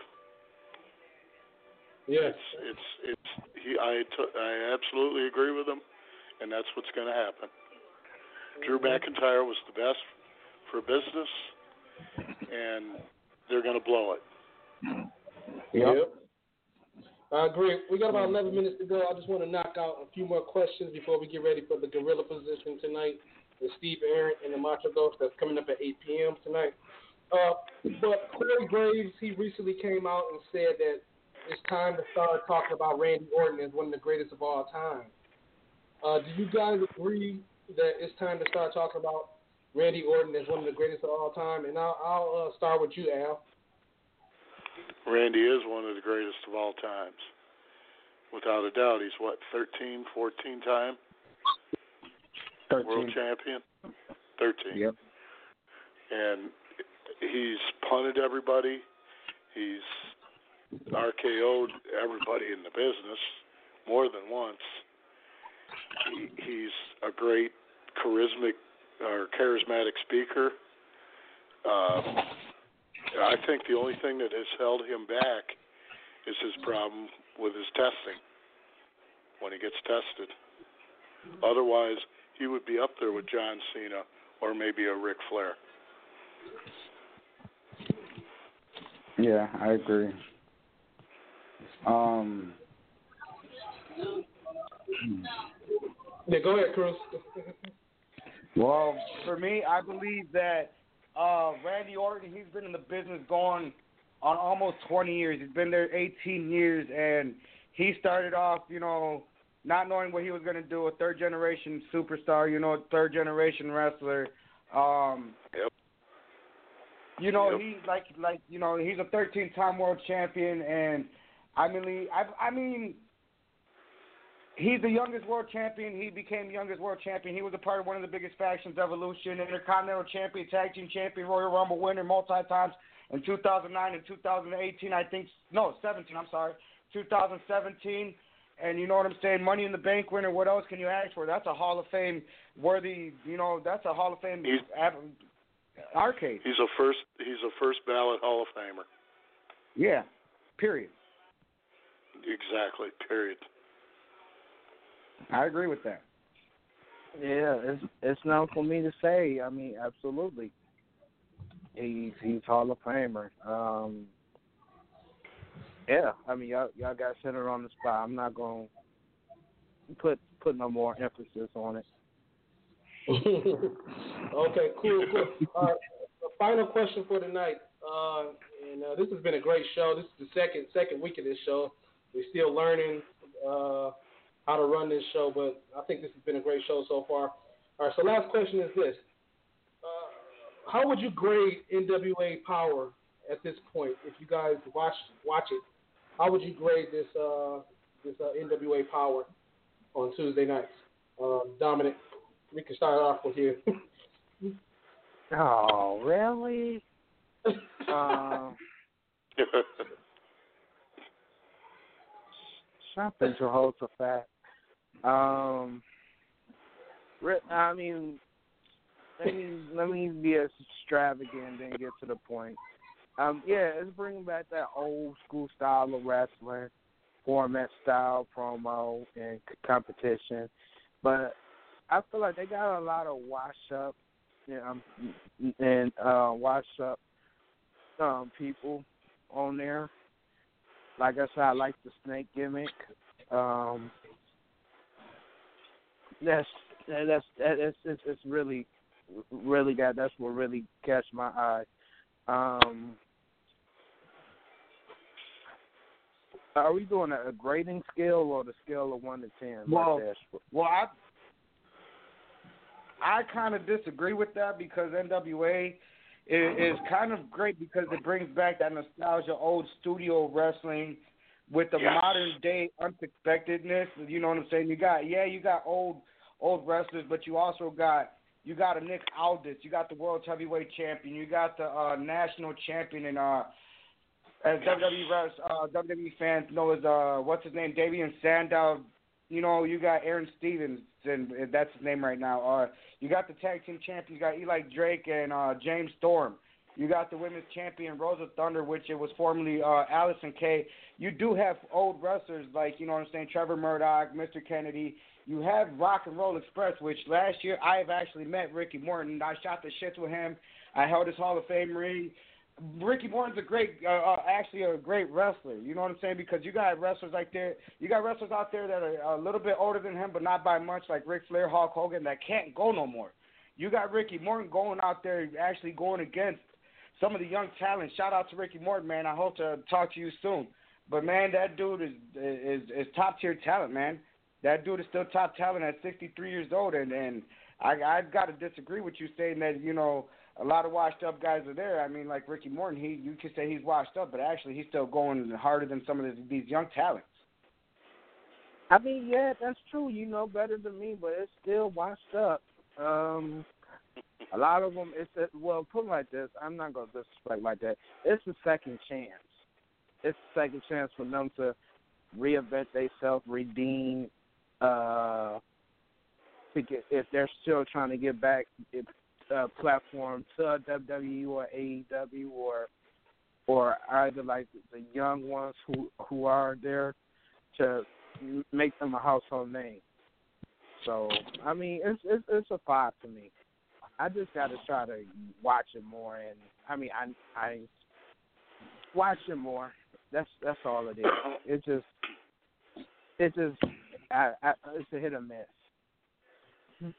Yes. It's it's it's he. I t- I absolutely agree with him, and that's what's going to happen. Drew McIntyre was the best for business, and they're going to blow it. Yep. yep. I agree. We got about eleven minutes to go. I just want to knock out a few more questions before we get ready for the gorilla position tonight with Steve Aaron and the Macho Ghost. That's coming up at eight p.m. tonight. Uh, but Corey Graves, he recently came out and said that it's time to start talking about Randy Orton as one of the greatest of all time. Uh, do you guys agree that it's time to start talking about Randy Orton as one of the greatest of all time? And I'll, I'll uh, start with you, Al. Randy is one of the greatest of all times. Without a doubt. He's, what, thirteen, fourteen time thirteen world champion? thirteen. Yep. And he's punted everybody. He's R K O'd everybody in the business more than once. He, he's a great charismatic or charismatic speaker. Uh, I think the only thing that has held him back is his problem with his testing when he gets tested. Otherwise, he would be up there with John Cena or maybe a Ric Flair. Yeah, I agree. Um. Yeah, go ahead, Cruz. Well, for me, I believe that uh, Randy Orton, he's been in the business going on almost twenty years. He's been there eighteen years, and he started off, you know, not knowing what he was going to do, a third-generation superstar, you know, a third-generation wrestler. Um, yep. You know, yep. he's like, like, you know, he's a thirteen-time world champion, and I mean, I, I mean, he's the youngest world champion. He became the youngest world champion. He was a part of one of the biggest factions, Evolution, Intercontinental champion, Tag Team champion, Royal Rumble winner multi times in two thousand nine and two thousand eighteen, I think. No, seventeen, I'm sorry. two thousand seventeen. And you know what I'm saying? Money in the Bank winner. What else can you ask for? That's a Hall of Fame worthy, you know, that's a Hall of Fame he's, arcade. He's a first he's a first ballot Hall of Famer. Yeah. Period. Exactly. Period. I agree with that. Yeah, it's it's not for me to say. I mean, absolutely. He's he's Hall of Famer. Um, yeah, I mean, y'all y'all got centered on the spot. I'm not gonna put put no more emphasis on it. Okay, cool, cool. All right, the final question for tonight, uh, and uh, this has been a great show. This is the second second week of this show. We're still learning uh, how to run this show, but I think this has been a great show so far. All right, so last question is this. Uh, how would you grade N W A Power at this point? If you guys watch watch it, how would you grade this uh, this uh, N W A Power on Tuesday nights? Uh, Dominic, we can start off with you. Oh, really? uh, something to hold to fact. Um, I mean, let me let me be extravagant and get to the point. Um, yeah, it's bringing back that old school style of wrestling, format style, promo, and c- competition. But I feel like they got a lot of wash up, you know, and uh, wash up um, people on there. Like I said, I like the snake gimmick. Um, that's that's that's it's, it's really really got that's what really catch my eye. Um, are we doing a, a grading scale or the scale of one to ten? Well, well, I I kind of disagree with that because N W A is, is kind of great because it brings back that nostalgia, old studio wrestling with the Yes. modern day unexpectedness. You know what I'm saying? You got yeah, you got old old wrestlers, but you also got you got a Nick Aldis, you got the world heavyweight champion, you got the uh, national champion, and uh, as Yes. W W E res- uh, W W E fans know, is uh, what's his name, Damian Sandow. You know, you got Aaron Stevens, and that's his name right now. Uh, you got the tag team champion, you got Eli Drake and uh, James Storm. You got the women's champion, Rosa Thunder, which it was formerly uh, Allison Kay. You do have old wrestlers like, you know what I'm saying, Trevor Murdoch, Mister Kennedy. You have Rock and Roll Express, which last year I have actually met Ricky Morton. I shot the shits with him. I held his Hall of Fame ring. Ricky Morton's a great, uh, uh, actually a great wrestler. You know what I'm saying? Because you got wrestlers like there, you got wrestlers out there that are a little bit older than him, but not by much, like Ric Flair, Hulk Hogan, that can't go no more. You got Ricky Morton going out there, actually going against some of the young talent. Shout out to Ricky Morton, man. I hope to talk to you soon. But man, that dude is is is top tier talent, man. That dude is still top talent at sixty-three years old, and and I I've got to disagree with you saying that, you know, a lot of washed up guys are there. I mean, like Ricky Morton, he you could say he's washed up, but actually he's still going harder than some of this, these young talents. I mean, yeah, that's true. You know better than me, but it's still washed up. Um, a lot of them, it's a, well, put it like this. I'm not gonna disrespect like that. It's a second chance. It's a second chance for them to reinvent themselves, redeem. Uh, to get, if they're still trying to get back uh, platform to W W E or A E W or or either like the young ones who who are there to make them a household name. So I mean, it's it's, it's a five to me. I just got to try to watch it more, and I mean, I I watch it more. That's that's all it is. It just it just I, I, it's a hit or miss.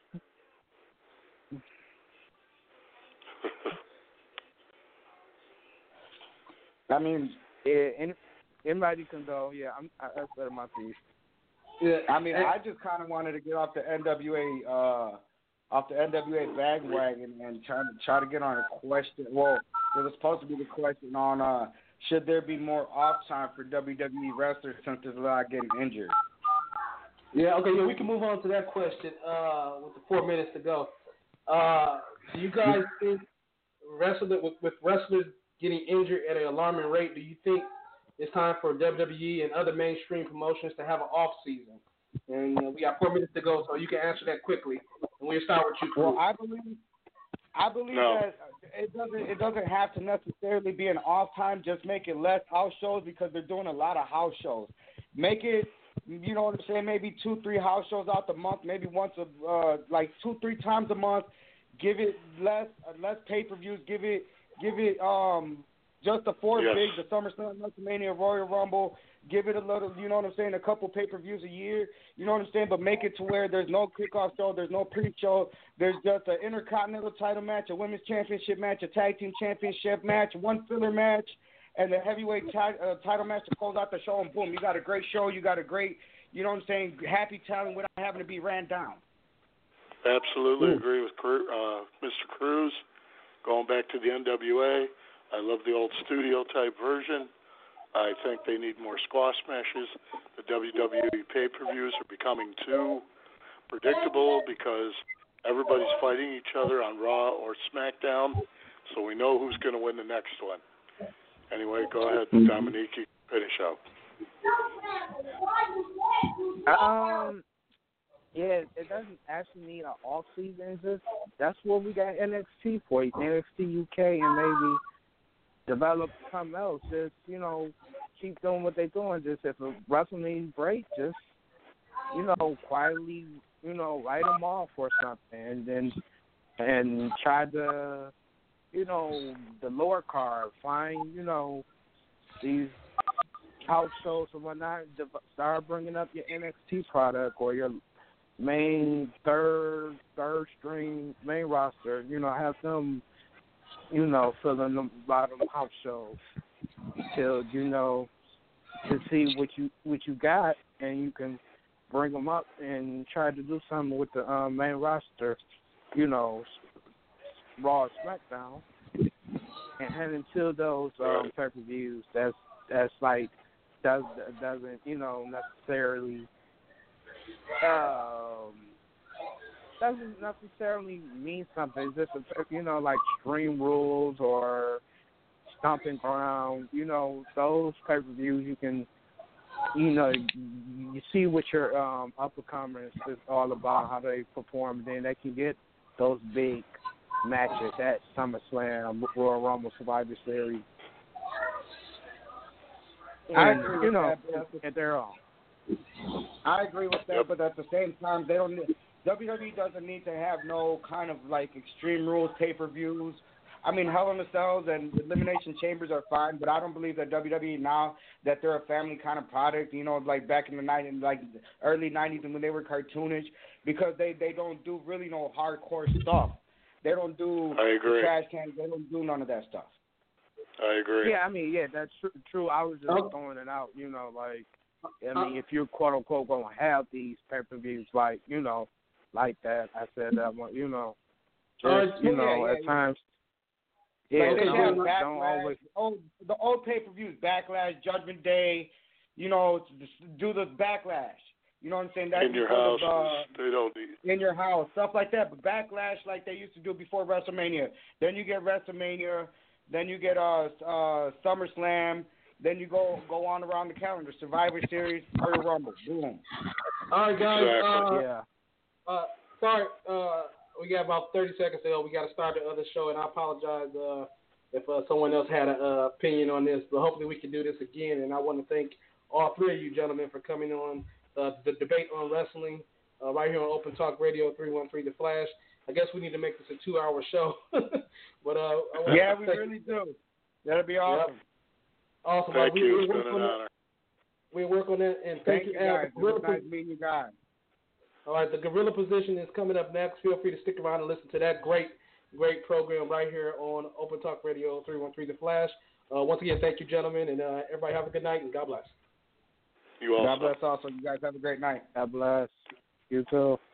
I mean, yeah, any, anybody can go. Yeah, I'm. I, that's better my piece. Yeah, I mean, I just kind of wanted to get off the N W A, uh, off the N W A bandwagon and try to try to get on a question. Well, it was supposed to be the question on uh, should there be more off time for W W E wrestlers since there's a lot getting injured. Yeah, okay, yeah, we can move on to that question uh, with the four minutes to go. Uh, do you guys think wrestling with, with wrestlers getting injured at an alarming rate, do you think it's time for W W E and other mainstream promotions to have an off season? And uh, we got four minutes to go, so you can answer that quickly. And we'll start with you. Well, I believe, I believe No. that it doesn't it doesn't have to necessarily be an off time. Just make it less house shows because they're doing a lot of house shows. Make it, you know what I'm saying? Maybe two, three house shows out the month. Maybe once a uh, like two, three times a month. Give it less uh, less pay per views. Give it give it um just the four Yes. big, the SummerSlam, WrestleMania, Royal Rumble. Give it a little, you know what I'm saying, a couple pay-per-views a year, you know what I'm saying, but make it to where there's no kickoff show, there's no pre-show, there's just an intercontinental title match, a women's championship match, a tag team championship match, one filler match, and the heavyweight ti- uh, title match to close out the show, and boom, you got a great show, you got a great, you know what I'm saying, happy talent without having to be ran down. Absolutely Mm. agree with Cru- uh, Mister Cruz. Going back to the N W A, I love the old studio-type version. I think they need more squash matches. The W W E pay-per-views are becoming too predictable because everybody's fighting each other on Raw or SmackDown, so we know who's going to win the next one. Anyway, go ahead, Dominique, you finish up. Um, yeah, it doesn't actually need an off season. It's just that's what we got N X T for. N X T U K and maybe develop something else. Just, you know, keep doing what they're doing. Just if a wrestling needs break, just, you know, quietly, you know, write them off or something, and then and try to, you know, the lower card, find, you know, these house shows and whatnot. Start bringing up your N X T product or your main third third string main roster. You know, have them, you know, filling them bottom house shows till, you know, to see what you what you got, and you can bring them up and try to do something with the um, main roster, you know, Raw, SmackDown, and head into those um, pay-per-views. That's that's like does doesn't you know necessarily um, doesn't necessarily mean something. It's just a, you know, like Extreme Rules or Stomping Ground. You know, those pay-per-views you can, you know, you see what your um, up-and-comers is all about, how they perform. Then they can get those big matches at SummerSlam, Royal Rumble, Survivor Series. And, I agree with you know, that, and they're all. I agree with that, but at the same time, they don't. W W E doesn't need to have no kind of like Extreme Rules pay-per-views. I mean, Hell in a Cells and Elimination Chambers are fine, but I don't believe that W W E now that they're a family kind of product. You know, like back in the night in like the early nineties and when they were cartoonish, because they they don't do really no hardcore stuff. They don't do I agree. trash cans. They don't do none of that stuff. I agree. Yeah, I mean, yeah, that's tr- true. I was just Oh. throwing it out, you know, like, I mean, if you're quote unquote going to have these pay-per-views, like, you know, like that, I said that one, you know, just, Uh, you yeah, know, yeah, at yeah. times, yeah, Like they don't, have don't Backlash, always. old, the old pay-per-views, Backlash, Judgment Day, you know, do the Backlash. You know what I'm saying? That's in your because house, of, uh, they don't need. in your house, stuff like that. But Backlash, like they used to do before WrestleMania. Then you get WrestleMania. Then you get uh, uh, SummerSlam. Then you go go on around the calendar. Survivor Series, Royal Rumble. Boom. All right, guys. Exactly. Uh, Yeah. uh, sorry, uh, we got about thirty seconds till we got to start the other show, and I apologize uh, if uh, someone else had an uh, opinion on this, but hopefully we can do this again. And I want to thank all three of you gentlemen for coming on uh, the debate on wrestling uh, right here on Open Talk Radio three one three The Flash. I guess we need to make this a two-hour show. but uh, I wanna Yeah, we thank- really do. That'd be awesome. Yep. Awesome. Thank we, you. we It's work been on an that. honor. We work on that, and Thank thank, you Al. guys. It Gorilla was nice meeting you guys. All right, the Gorilla Position is coming up next. Feel free to stick around and listen to that great, great program right here on Open Talk Radio three one three The Flash. Uh, once again, thank you, gentlemen, and uh, everybody have a good night, and God bless. You also. God bless also. You guys have a great night. God bless. You too.